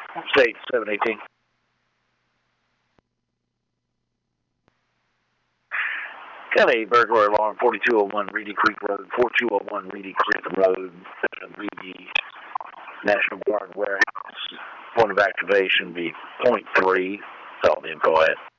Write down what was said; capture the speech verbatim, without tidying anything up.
State seven eighteen. Got a burglar alarm, forty-two oh one Reedy Creek Road, forty-two oh one Reedy Creek Road, Reedy National Guard Warehouse. Point of activation be point three. That's all the info I had.